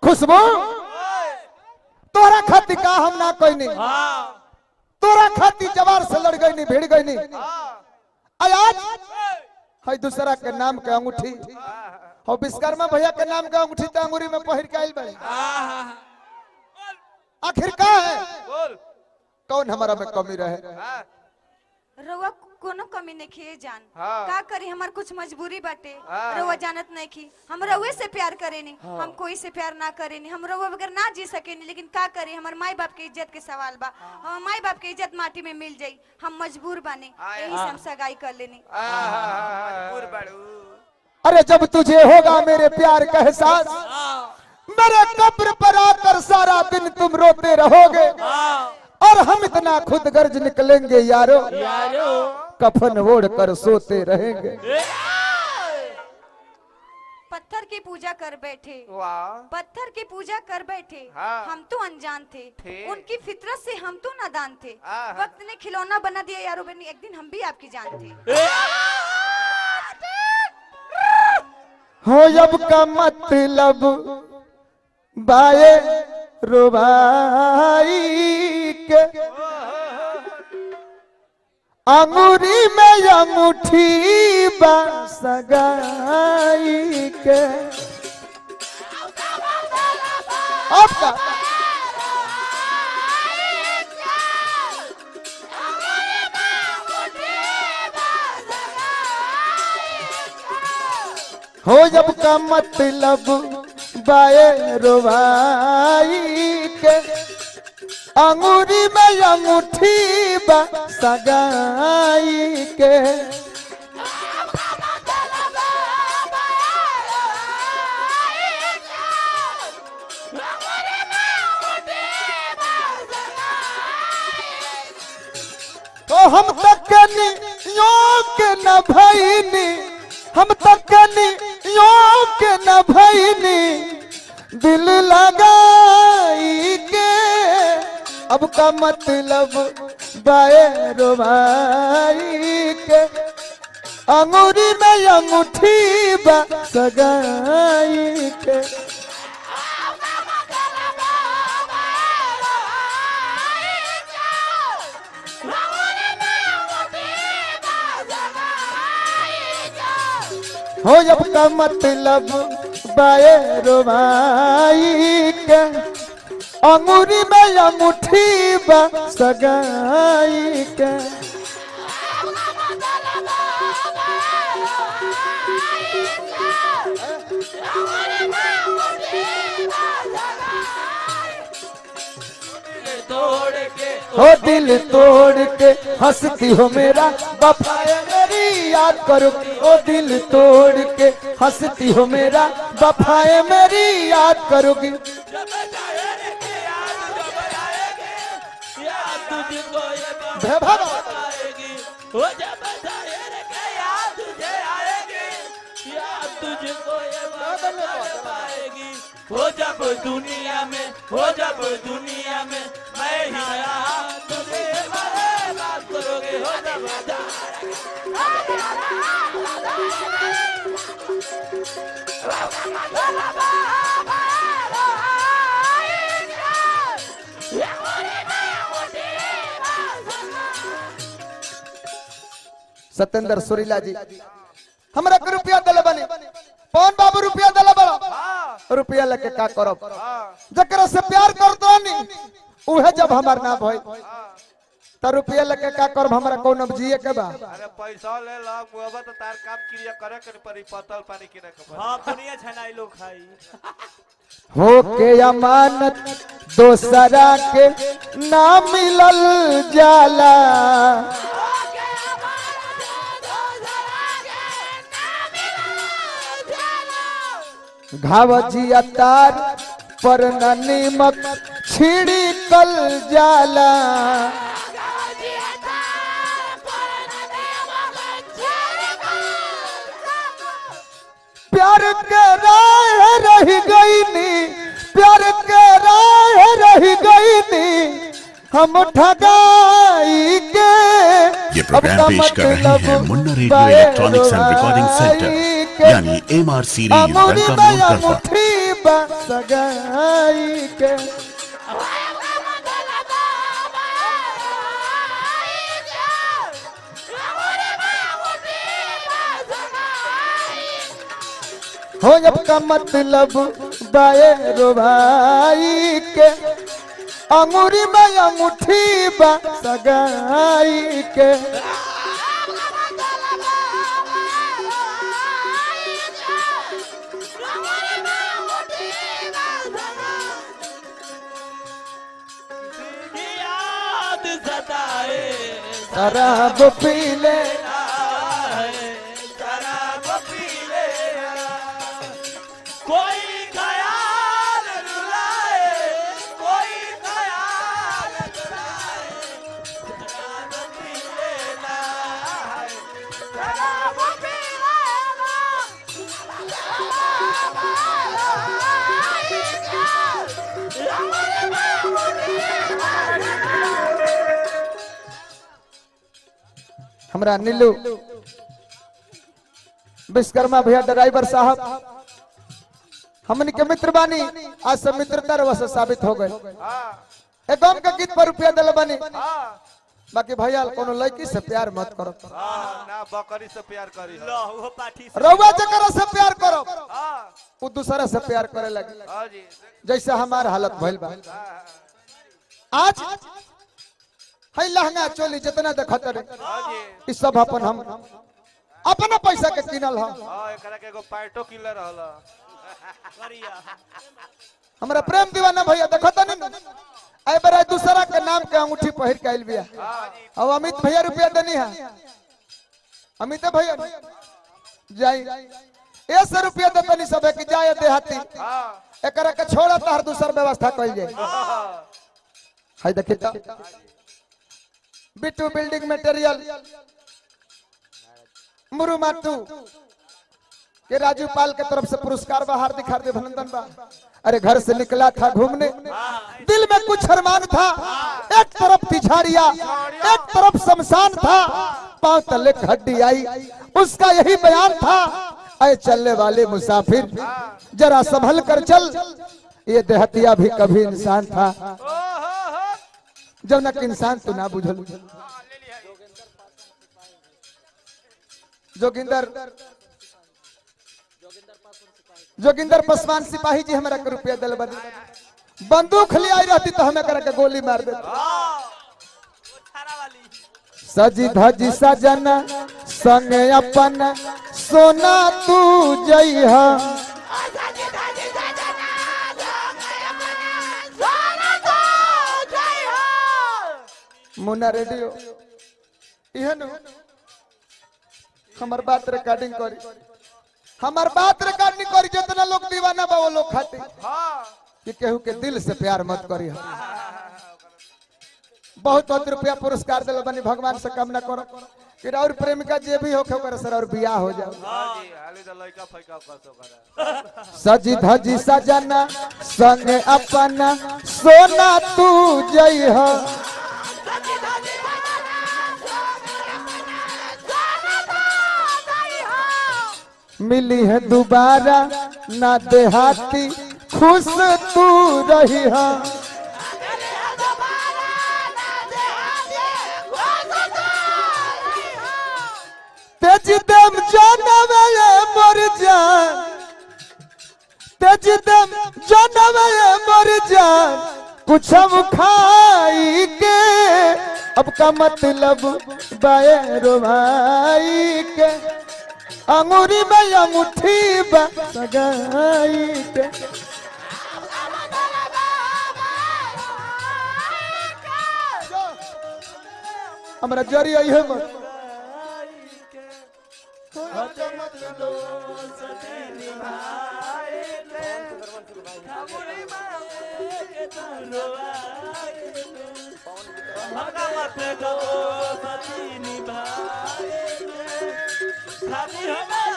खुशबू तोरा खाती का हम ना कोई नहीं, तोरा खाती जवार से लड़ गई नहीं, भिड़ गई नहीं। आज है दूसरा के नाम के अंगूठी और विश्वकर्मा भैया के नाम के अंगूठी तो अंगूरी में पहिर के आइल बड़े। आखिर का है कौन हमारा में कमी रहे? रउआ कोनो कमी नहीं खिए जान। का करी हमार कुछ मजबूरी बाटे। रउआ जानत नहीं की हम रउए से प्यार करेनी, हम कोई से प्यार ना करेनी, हम रउआ बगैर ना जी सकेनी। लेकिन का करी हमार माई बाप के इज्जत के सवाल बा। हम माई बाप के इज्जत माटी में मिल जाई, हम मजबूर बानी, यही से हम सगाई कर लेनी। अरे जब तुझे होगा मेरे प्यार का एहसास, मेरे कब्र पर आकर सारा दिन तुम रोते रहोगे और हम इतना खुद गर्ज निकलेंगे यारो, कफन ओढ़ कर सोते रहेंगे। पत्थर की पूजा कर बैठे, पत्थर की पूजा कर बैठे। हम तो अनजान थे, उनकी फितरत से हम तो नादान थे। वक्त ने खिलौना बना दिया यारो बनी, एक दिन हम भी आपकी जान थे। हो अब का मतलब बाए रो भाई के अंगूरी में अंगूठी बा सगाई के। आपका हो जब का मतलब बाए रो भाई के अंगूरी में अंगूठी बा सगाई के। तो हम तक यो के न भईनी, हम तक यो के न भईनी दिल लगाई के। अब का मतलब बाए रो भाई के अंगूरी में अंगूठी बा सगाई के। हो अब का मतलब बाए रो भाई के अंगूरी में अंगूठी बा सगाई के। हो दिल तोड़ के हंसती हो मेरा वफाए मेरी याद करोगी। ओ दिल तोड़ के हंसती हो मेरा वफाए मेरी याद करोगी। हो जब दुनिया में, हो जब दुनिया में मैं ही आया तुझे बात करोगे। हो जब सत्येंद्र सुरीला जी हमरा के रुपया दल बने, कौन बाबू रुपया दल बड़ा रुपया लेके का करब? जकरा से प्यार करतो नी उहे जब हमार ना भई त रुपया लेके का करब? हमरा कौन अब जिए के बा? अरे पैसा ले ला मुआबा तो तार काम क्रिया करे के परी, पतल पानी किने के। हां दुनिया छनाई लोग खाई हो के अमानत दोसरा के ना मिलल जाला। घावजिया तार पर न नीमक छिड़कल जाला। प्यार के राह रह गई नी, प्यार के राह रह गई नी हम ठगाई के। ये प्रोग्राम पेश कर रहे हैं Munna radio electronics and recording center यानी MR सीरीज। बा सगाई के हो जब का मतलब बाए रो भाई के अंगूरी में अंगूठी बा सगाई के याद सताए शराब पी ले शराब पी ले कोई ख्याल रुलाए कोई ख्याल रुलाए शराब पी लेना शराब पी हमरा नीलू विश्वकर्मा भैया ड्राइवर साहब हमन के मित्र बानी आज सब मित्रता रवा से साबित हो गए एक गांव के गीत पर रुपया दिल बानी बाकी भैया कोनो लड़की से प्यार मत करो ना बकरी से प्यार करी लो वो पाठी रउआ जकरा से प्यार करो वो दूसरा से प्यार करे लगे हां जी जैसे हमार हालत भइल बा आज है लहंगा चोली जितना देखत रे हां जी ई सब अपन हम अपना पैसा के किनल हम हां एकरा के एगो पैटो किलर रहला करिया हमरा प्रेम दीवाना भैया देखत नहीं आई बार दूसरा के नाम के अंगूठी पहिर के आइल बिया हां जी अब अमित भैया रुपया देनी है अमित भैया जाई 100 रुपया दे तनी सब के जाए देहाती हां एकरा के छोड़ा त हर दूसर व्यवस्था कइल जाए हाय देखि त बिट्टू बिल्डिंग मटेरियल मुरुमाटू के राजू पाल के तरफ से पुरस्कार बा हार्दिक हार्दिक अभिनंदन बा अरे घर से निकला था घूमने दिल में कुछ अरमान था एक तरफ तिछाड़िया एक तरफ शमशान था पांव तले हड्डी आई उसका यही बयान था ऐ चलने वाले मुसाफिर जरा संभल कर चल ये देहतिया भी कभी इंसान था जब नक इंसान तो ना बुझल जोगिंदर पासवान सिपाही जी हमरा के रुपया दिल बदी बंदूक ले आई रहती तो हमें कर के गोली मार देती सजी धजी सजन संग अपन सोना तू जइहा मुन्ना रेडियो इहनु हमार बात रिकॉर्डिंग करी हमार बात रिकॉर्डिंग करी जितना लोग दीवाना बा वो लोग खाते कि केहू के दिल से प्यार मत करी बहुत बहुत रुपया पुरस्कार दिल बनी भगवान से कामना करो कि और प्रेमिका जे भी होखे ओकर सर और बियाह हो जाओ हां जी हाली द लइका फइका कसो करा सजी धजी सजना संग अपन सोना तू जइहा मिली है दोबारा ना देहाती खुश तू रही है तेज दम जानवे मर जान तेज दम जानवे मर जान कुछ हम खाई के अब का मतलब बाए रो भाई के अंगूरी में अंगूठी बा सगाई के हमरा जरी आई है मत खाली हमारा